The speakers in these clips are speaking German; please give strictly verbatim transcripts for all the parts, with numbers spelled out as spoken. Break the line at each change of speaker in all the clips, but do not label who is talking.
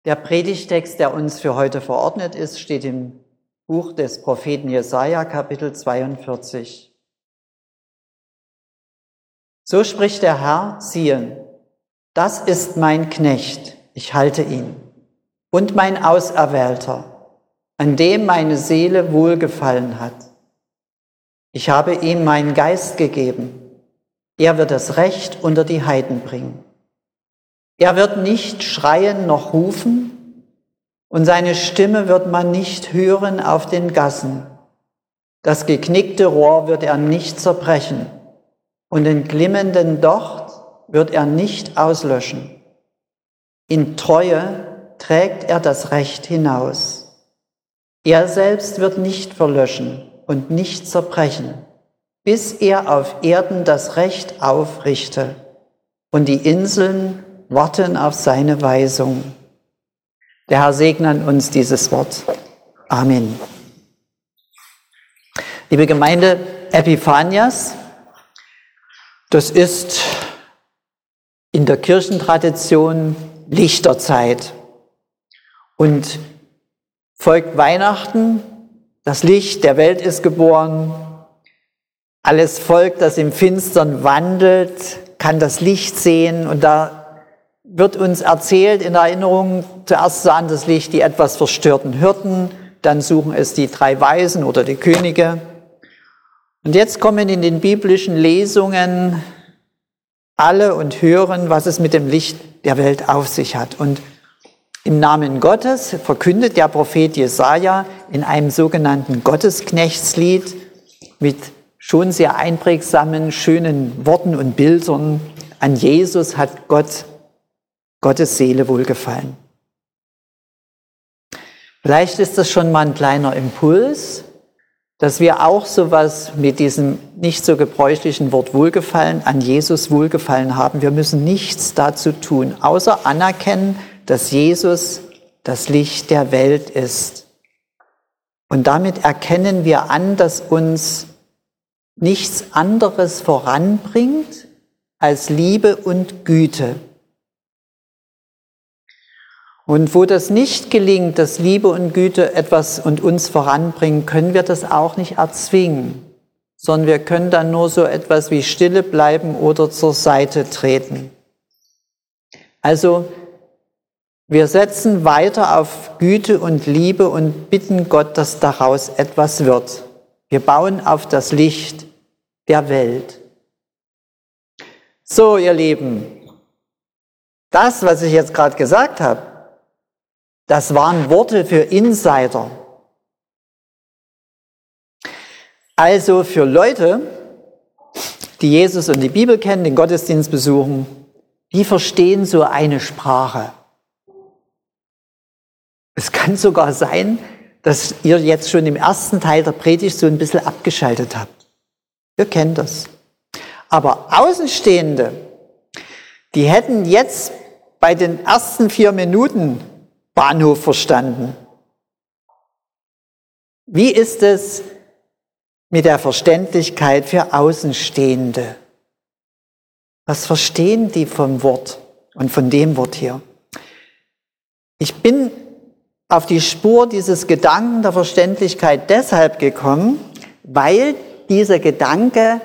Der Predigtext, der uns für heute verordnet ist, steht im Buch des Propheten Jesaja, Kapitel zweiundvierzig. So spricht der Herr, siehe, das ist mein Knecht, ich halte ihn, und mein Auserwählter, an dem meine Seele wohlgefallen hat. Ich habe ihm meinen Geist gegeben, er wird das Recht unter die Heiden bringen. Er wird nicht schreien noch rufen, und seine Stimme wird man nicht hören auf den Gassen. Das geknickte Rohr wird er nicht zerbrechen, und den glimmenden Docht wird er nicht auslöschen. In Treue trägt er das Recht hinaus. Er selbst wird nicht verlöschen und nicht zerbrechen, bis er auf Erden das Recht aufrichte, und die Inseln warten auf seine Weisung. Der Herr segne an uns dieses Wort. Amen. Liebe Gemeinde, Epiphanias, das ist in der Kirchentradition Lichterzeit und folgt Weihnachten, das Licht der Welt ist geboren, alles Volk, das im Finstern wandelt, kann das Licht sehen, und da wird uns erzählt in Erinnerung, zuerst sahen das Licht die etwas verstörten Hirten, dann suchen es die drei Weisen oder die Könige. Und jetzt kommen in den biblischen Lesungen alle und hören, was es mit dem Licht der Welt auf sich hat. Und im Namen Gottes verkündet der Prophet Jesaja in einem sogenannten Gottesknechtslied mit schon sehr einprägsamen, schönen Worten und Bildern: An Jesus hat Gott, Gottes Seele wohlgefallen. Vielleicht ist das schon mal ein kleiner Impuls, dass wir auch sowas mit diesem nicht so gebräuchlichen Wort Wohlgefallen, an Jesus Wohlgefallen haben. Wir müssen nichts dazu tun, außer anerkennen, dass Jesus das Licht der Welt ist. Und damit erkennen wir an, dass uns nichts anderes voranbringt als Liebe und Güte. Und wo das nicht gelingt, dass Liebe und Güte etwas und uns voranbringen, können wir das auch nicht erzwingen, sondern wir können dann nur so etwas wie stille bleiben oder zur Seite treten. Also wir setzen weiter auf Güte und Liebe und bitten Gott, dass daraus etwas wird. Wir bauen auf das Licht der Welt. So, ihr Lieben, das, was ich jetzt gerade gesagt habe, das waren Worte für Insider. Also für Leute, die Jesus und die Bibel kennen, den Gottesdienst besuchen, die verstehen so eine Sprache. Es kann sogar sein, dass ihr jetzt schon im ersten Teil der Predigt so ein bisschen abgeschaltet habt. Ihr kennt das. Aber Außenstehende, die hätten jetzt bei den ersten vier Minuten Bahnhof verstanden. Wie ist es mit der Verständlichkeit für Außenstehende? Was verstehen die vom Wort und von dem Wort hier? Ich bin auf die Spur dieses Gedanken der Verständlichkeit deshalb gekommen, weil dieser Gedanke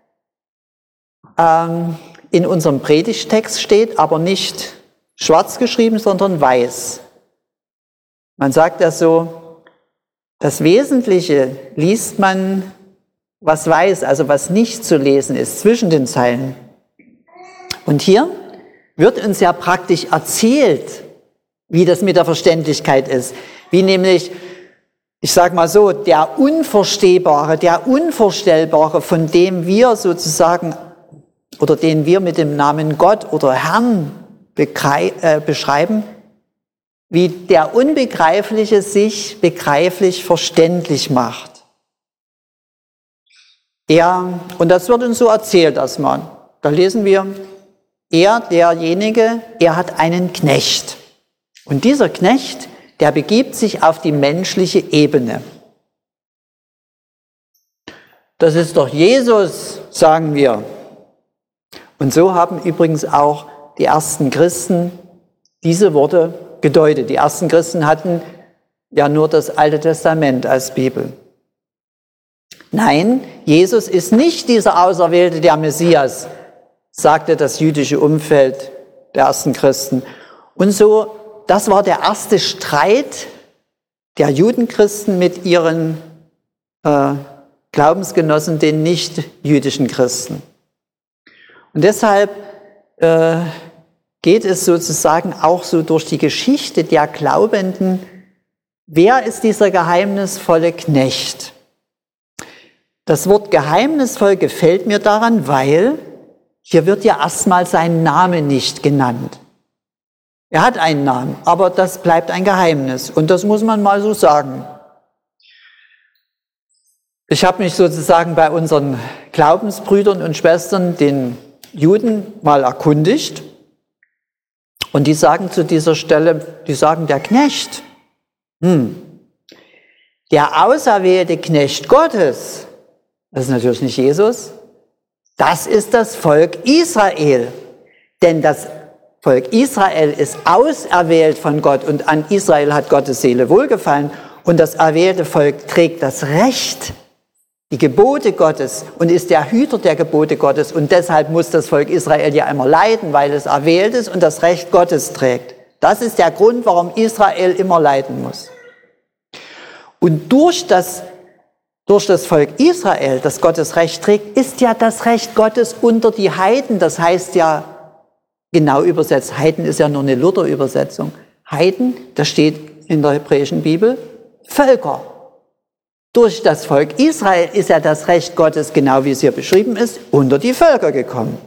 ähm, in unserem Predigtext steht, aber nicht schwarz geschrieben, sondern weiß. Man sagt ja so, das Wesentliche liest man, was weiß, also was nicht zu lesen ist, zwischen den Zeilen. Und hier wird uns ja praktisch erzählt, wie das mit der Verständlichkeit ist. Wie nämlich, ich sage mal so, der Unverstehbare, der Unvorstellbare, von dem wir sozusagen, oder den wir mit dem Namen Gott oder Herrn äh, beschreiben, wie der Unbegreifliche sich begreiflich verständlich macht. Er, und das wird uns so erzählt erstmal. Da lesen wir, er, derjenige, er hat einen Knecht. Und dieser Knecht, der begibt sich auf die menschliche Ebene. Das ist doch Jesus, sagen wir. Und so haben übrigens auch die ersten Christen diese Worte gedeutet. Die ersten Christen hatten ja nur das Alte Testament als Bibel. Nein, Jesus ist nicht dieser Auserwählte, der Messias, sagte das jüdische Umfeld der ersten Christen. Und so, das war der erste Streit der Judenchristen mit ihren äh, Glaubensgenossen, den nicht-jüdischen Christen. Und deshalb äh, geht es sozusagen auch so durch die Geschichte der Glaubenden. Wer ist dieser geheimnisvolle Knecht? Das Wort geheimnisvoll gefällt mir daran, weil hier wird ja erstmal sein Name nicht genannt. Er hat einen Namen, aber das bleibt ein Geheimnis. Und das muss man mal so sagen. Ich habe mich sozusagen bei unseren Glaubensbrüdern und Schwestern, den Juden, mal erkundigt. Und die sagen zu dieser Stelle, die sagen, der Knecht, hm, der auserwählte Knecht Gottes, das ist natürlich nicht Jesus, das ist das Volk Israel. Denn das Volk Israel ist auserwählt von Gott und an Israel hat Gottes Seele wohlgefallen. Und das erwählte Volk trägt das Recht, die Gebote Gottes und ist der Hüter der Gebote Gottes. Und deshalb muss das Volk Israel ja immer leiden, weil es erwählt ist und das Recht Gottes trägt. Das ist der Grund, warum Israel immer leiden muss. Und durch das Durch das Volk Israel, das Gottes Recht trägt, ist ja das Recht Gottes unter die Heiden. Das heißt ja, genau übersetzt, Heiden ist ja nur eine Luther-Übersetzung. Heiden, das steht in der hebräischen Bibel, Völker. Durch das Volk Israel ist ja das Recht Gottes, genau wie es hier beschrieben ist, unter die Völker gekommen.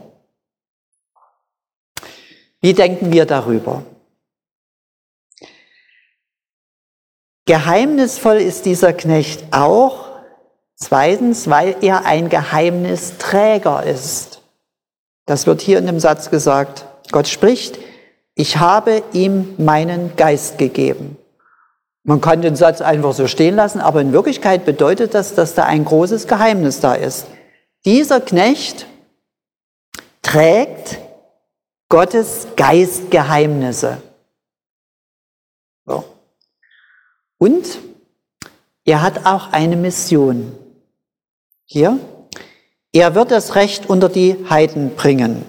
Wie denken wir darüber? Geheimnisvoll ist dieser Knecht auch, zweitens, weil er ein Geheimnisträger ist. Das wird hier in dem Satz gesagt. Gott spricht, ich habe ihm meinen Geist gegeben. Man kann den Satz einfach so stehen lassen, aber in Wirklichkeit bedeutet das, dass da ein großes Geheimnis da ist. Dieser Knecht trägt Gottes Geistgeheimnisse. So. Und er hat auch eine Mission. Hier, er wird das Recht unter die Heiden bringen.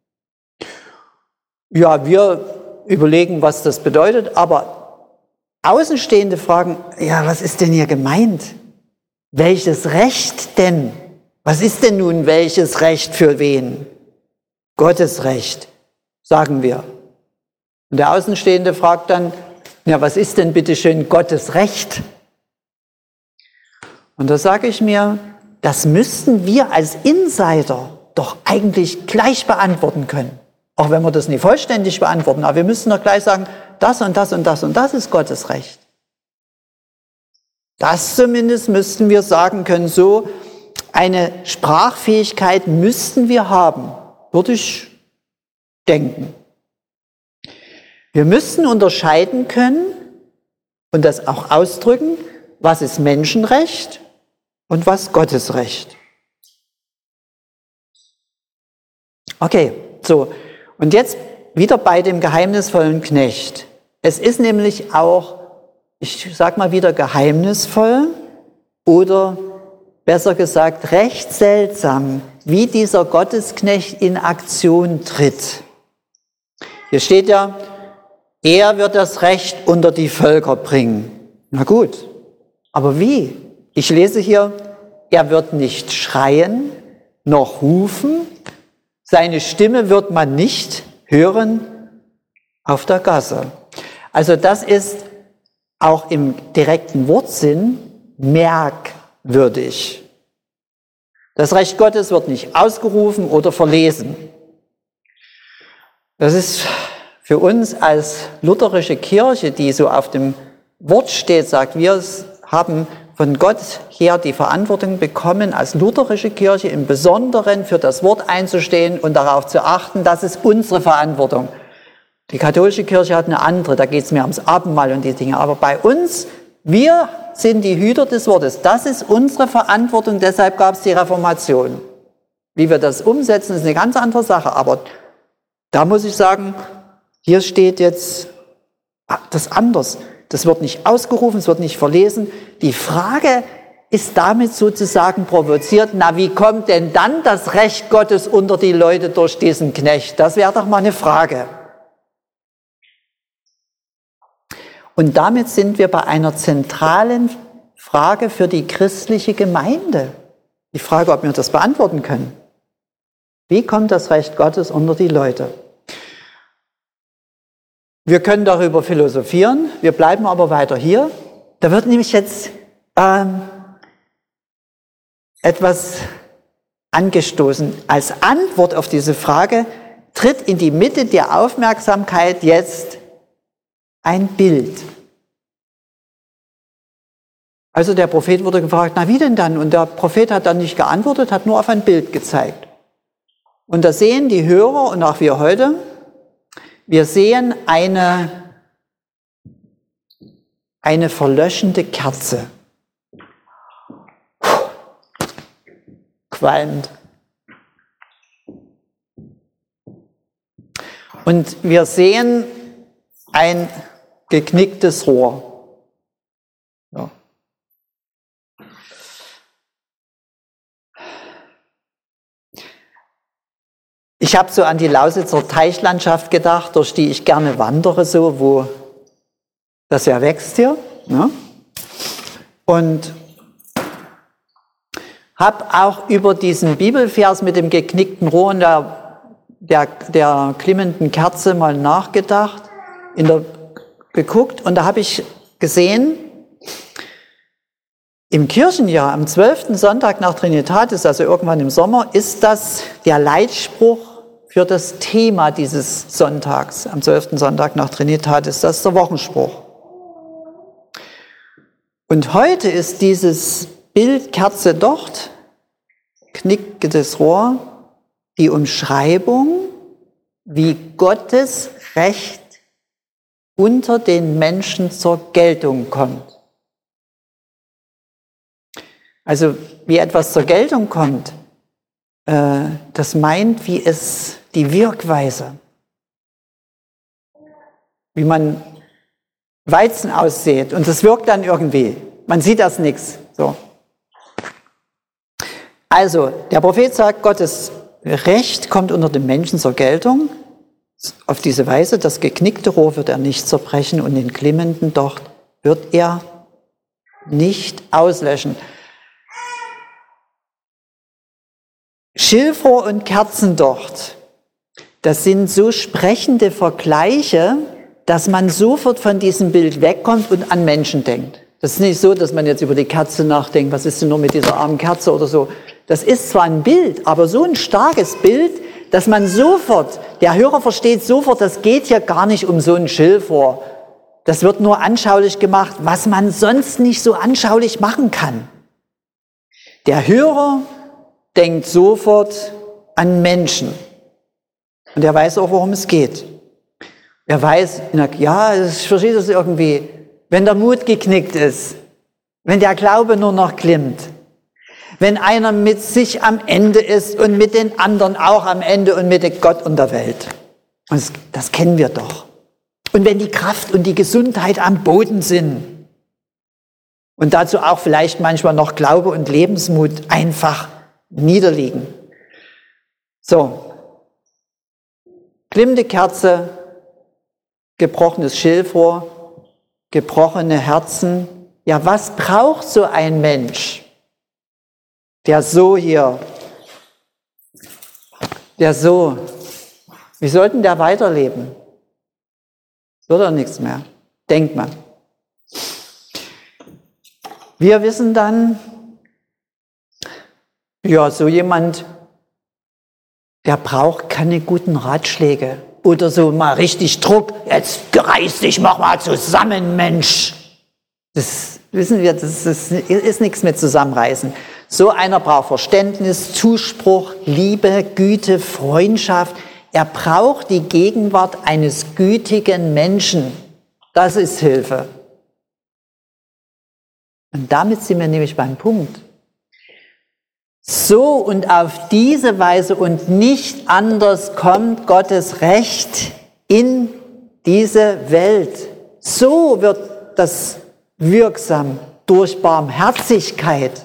Ja, wir überlegen, was das bedeutet, aber Außenstehende fragen, ja, was ist denn hier gemeint? Welches Recht denn? Was ist denn nun welches Recht für wen? Gottes Recht, sagen wir. Und der Außenstehende fragt dann, ja, was ist denn bitte schön Gottes Recht? Und da sage ich mir, das müssten wir als Insider doch eigentlich gleich beantworten können. Auch wenn wir das nicht vollständig beantworten, aber wir müssen doch gleich sagen, das und das und das und das ist Gottes Recht. Das zumindest müssten wir sagen können, so eine Sprachfähigkeit müssten wir haben, würde ich denken. Wir müssten unterscheiden können und das auch ausdrücken, was ist Menschenrecht und was Gottes Recht. Okay, so. Und jetzt wieder bei dem geheimnisvollen Knecht. Es ist nämlich auch, ich sag mal wieder geheimnisvoll oder besser gesagt recht seltsam, wie dieser Gottesknecht in Aktion tritt. Hier steht ja, er wird das Recht unter die Völker bringen. Na gut, aber wie? Ich lese hier, er wird nicht schreien, noch rufen, seine Stimme wird man nicht hören auf der Gasse. Also das ist auch im direkten Wortsinn merkwürdig. Das Recht Gottes wird nicht ausgerufen oder verlesen. Das ist für uns als lutherische Kirche, die so auf dem Wort steht, sagt, wir haben von Gott her die Verantwortung bekommen, als lutherische Kirche im Besonderen für das Wort einzustehen und darauf zu achten, das ist unsere Verantwortung. Die katholische Kirche hat eine andere, da geht es mehr ums Abendmahl und die Dinge. Aber bei uns, wir sind die Hüter des Wortes. Das ist unsere Verantwortung, deshalb gab es die Reformation. Wie wir das umsetzen, ist eine ganz andere Sache. Aber da muss ich sagen, hier steht jetzt das ist anders. Das wird nicht ausgerufen, es wird nicht verlesen. Die Frage ist damit sozusagen provoziert, na, wie kommt denn dann das Recht Gottes unter die Leute durch diesen Knecht? Das wäre doch mal eine Frage. Und damit sind wir bei einer zentralen Frage für die christliche Gemeinde. Die Frage, ob wir das beantworten können. Wie kommt das Recht Gottes unter die Leute? Wir können darüber philosophieren, wir bleiben aber weiter hier. Da wird nämlich jetzt ähm, etwas angestoßen. Als Antwort auf diese Frage tritt in die Mitte der Aufmerksamkeit jetzt ein Bild. Also der Prophet wurde gefragt, na wie denn dann? Und der Prophet hat dann nicht geantwortet, hat nur auf ein Bild gezeigt. Und da sehen die Hörer und auch wir heute, wir sehen eine, eine verlöschende Kerze. Qualmend. Und wir sehen ein geknicktes Rohr. Ja. Ich habe so an die Lausitzer Teichlandschaft gedacht, durch die ich gerne wandere, so, wo das ja wächst hier. Ne? Und habe auch über diesen Bibelvers mit dem geknickten Rohr und der, der, der glimmenden Kerze mal nachgedacht, in der, geguckt, und da habe ich gesehen, im Kirchenjahr, am zwölften Sonntag nach Trinitatis, also irgendwann im Sommer, ist das der Leitspruch für das Thema dieses Sonntags, am zwölften Sonntag nach Trinitatis, das ist der Wochenspruch. Und heute ist dieses Bild Kerze dort, knicktes Rohr, die Umschreibung, wie Gottes Recht unter den Menschen zur Geltung kommt. Also wie etwas zur Geltung kommt, äh, das meint, wie es die Wirkweise, wie man Weizen aussät und das wirkt dann irgendwie. Man sieht das nichts. So. Also der Prophet sagt, Gottes Recht kommt unter den Menschen zur Geltung. Auf diese Weise, das geknickte Rohr wird er nicht zerbrechen und den glimmenden Docht wird er nicht auslöschen. Schilfrohr und Kerzendocht, das sind so sprechende Vergleiche, dass man sofort von diesem Bild wegkommt und an Menschen denkt. Das ist nicht so, dass man jetzt über die Kerze nachdenkt, was ist denn nur mit dieser armen Kerze oder so. Das ist zwar ein Bild, aber so ein starkes Bild, dass man sofort, der Hörer versteht sofort, das geht hier gar nicht um so ein Schilfrohr. Das wird nur anschaulich gemacht, was man sonst nicht so anschaulich machen kann. Der Hörer denkt sofort an Menschen. Und er weiß auch, worum es geht. Er weiß, ja, ich verstehe das irgendwie, wenn der Mut geknickt ist, wenn der Glaube nur noch glimmt, wenn einer mit sich am Ende ist und mit den anderen auch am Ende und mit Gott und der Welt. Und das, das kennen wir doch. Und wenn die Kraft und die Gesundheit am Boden sind und dazu auch vielleicht manchmal noch Glaube und Lebensmut einfach niederliegen. So, glimmende Kerze, gebrochenes Schilfrohr, gebrochene Herzen. Ja, was braucht so ein Mensch, der so hier, der so, wie sollten der weiterleben? Wird er nichts mehr, denkt man. Wir wissen dann, ja, so jemand, der braucht keine guten Ratschläge oder so mal richtig Druck. Jetzt reiß dich, mach mal zusammen, Mensch. Das wissen wir, das ist, ist nichts mit Zusammenreißen. So einer braucht Verständnis, Zuspruch, Liebe, Güte, Freundschaft. Er braucht die Gegenwart eines gütigen Menschen. Das ist Hilfe. Und damit sind wir nämlich beim Punkt. So und auf diese Weise und nicht anders kommt Gottes Recht in diese Welt. So wird das wirksam durch Barmherzigkeit.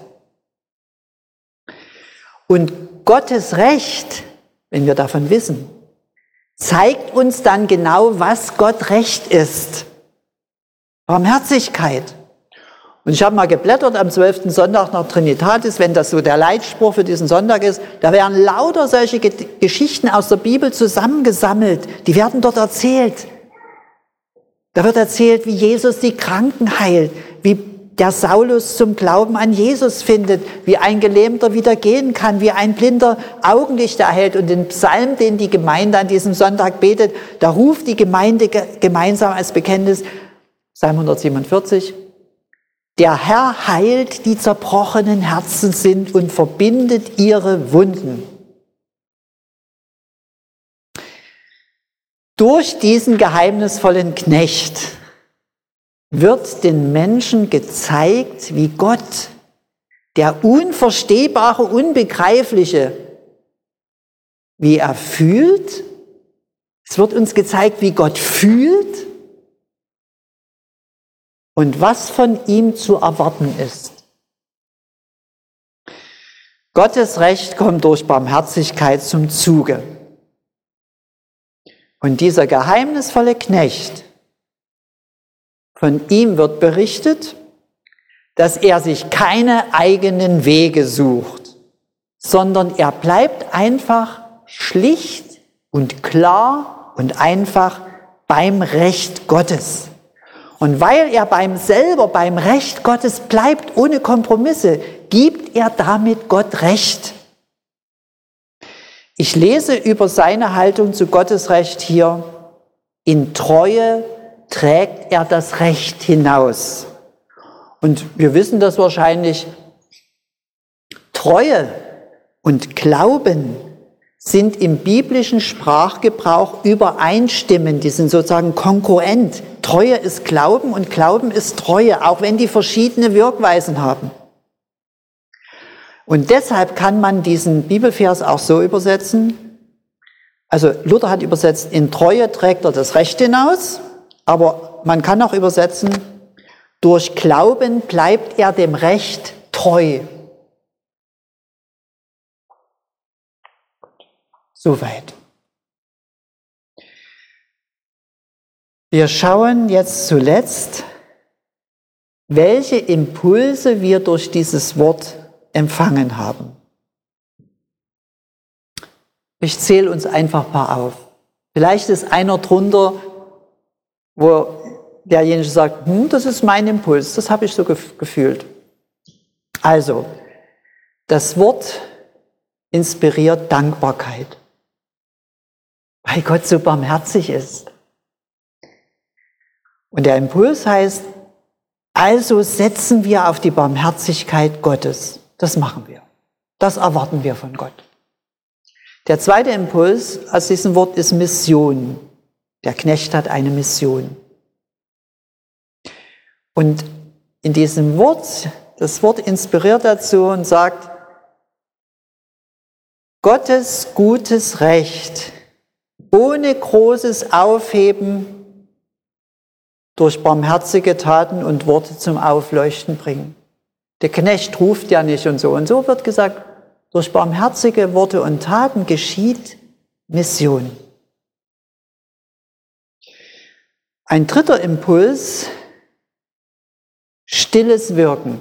Und Gottes Recht, wenn wir davon wissen, zeigt uns dann genau, was Gott Recht ist. Barmherzigkeit. Und ich habe mal geblättert am zwölften Sonntag nach Trinitatis, wenn das so der Leitspruch für diesen Sonntag ist, da werden lauter solche Geschichten aus der Bibel zusammengesammelt. Die werden dort erzählt. Da wird erzählt, wie Jesus die Kranken heilt, wie der Saulus zum Glauben an Jesus findet, wie ein Gelähmter wieder gehen kann, wie ein Blinder Augenlichter erhält. Und den Psalm, den die Gemeinde an diesem Sonntag betet, da ruft die Gemeinde gemeinsam als Bekenntnis, Psalm hundertsiebenundvierzig, der Herr heilt, die zerbrochenen Herzen sind und verbindet ihre Wunden. Durch diesen geheimnisvollen Knecht wird den Menschen gezeigt, wie Gott, der Unverstehbare, Unbegreifliche, wie er fühlt. Es wird uns gezeigt, wie Gott fühlt und was von ihm zu erwarten ist. Gottes Recht kommt durch Barmherzigkeit zum Zuge. Und dieser geheimnisvolle Knecht, von ihm wird berichtet, dass er sich keine eigenen Wege sucht, sondern er bleibt einfach schlicht und klar und einfach beim Recht Gottes. Und weil er beim selber beim Recht Gottes bleibt, ohne Kompromisse, gibt er damit Gott Recht. Ich lese über seine Haltung zu Gottes Recht hier: In Treue trägt er das Recht hinaus. Und wir wissen das wahrscheinlich. Treue und Glauben sind im biblischen Sprachgebrauch übereinstimmend, die sind sozusagen konkurrent. Treue ist Glauben und Glauben ist Treue, auch wenn die verschiedene Wirkweisen haben. Und deshalb kann man diesen Bibelvers auch so übersetzen. Also Luther hat übersetzt, in Treue trägt er das Recht hinaus, aber man kann auch übersetzen, durch Glauben bleibt er dem Recht treu. Soweit. Wir schauen jetzt zuletzt, welche Impulse wir durch dieses Wort empfangen haben. Ich zähle uns einfach ein paar auf. Vielleicht ist einer drunter, wo derjenige sagt, hm, das ist mein Impuls, das habe ich so gef- gefühlt. Also, das Wort inspiriert Dankbarkeit, weil Gott so barmherzig ist. Und der Impuls heißt, also setzen wir auf die Barmherzigkeit Gottes. Das machen wir. Das erwarten wir von Gott. Der zweite Impuls aus diesem Wort ist Mission. Der Knecht hat eine Mission. Und in diesem Wort, das Wort inspiriert dazu und sagt, Gottes gutes Recht ohne großes Aufheben durch barmherzige Taten und Worte zum Aufleuchten bringen. Der Knecht ruft ja nicht und so. Und so wird gesagt, durch barmherzige Worte und Taten geschieht Mission. Ein dritter Impuls, stilles Wirken.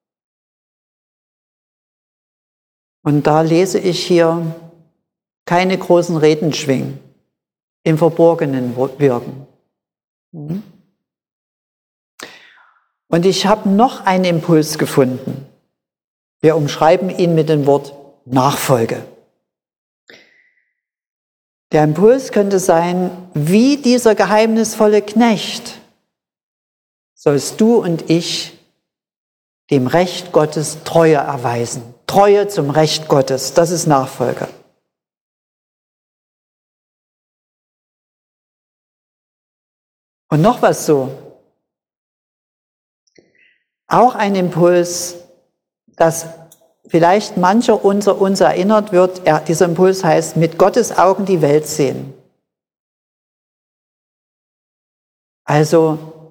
Und da lese ich hier keine großen Reden schwingen, im Verborgenen wirken. Und ich habe noch einen Impuls gefunden. Wir umschreiben ihn mit dem Wort Nachfolge. Der Impuls könnte sein, wie dieser geheimnisvolle Knecht sollst du und ich dem Recht Gottes Treue erweisen. Treue zum Recht Gottes, das ist Nachfolge. Und noch was so. Auch ein Impuls, dass vielleicht mancher unter uns erinnert wird, er, dieser Impuls heißt, mit Gottes Augen die Welt sehen. Also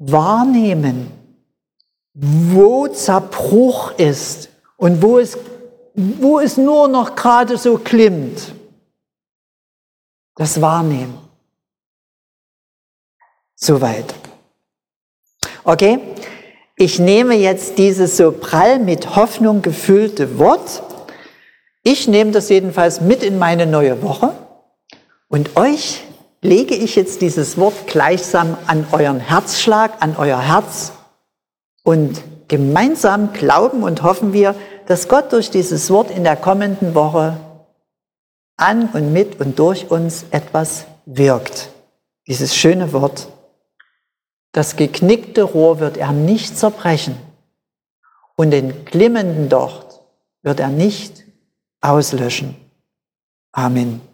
wahrnehmen, wo Zerbruch ist und wo es, wo es nur noch gerade so klimmt. Das Wahrnehmen. Soweit. Okay, ich nehme jetzt dieses so prall mit Hoffnung gefüllte Wort. Ich nehme das jedenfalls mit in meine neue Woche und euch lege ich jetzt dieses Wort gleichsam an euren Herzschlag, an euer Herz und gemeinsam glauben und hoffen wir, dass Gott durch dieses Wort in der kommenden Woche an und mit und durch uns etwas wirkt. Dieses schöne Wort. Das geknickte Rohr wird er nicht zerbrechen und den glimmenden Docht wird er nicht auslöschen. Amen.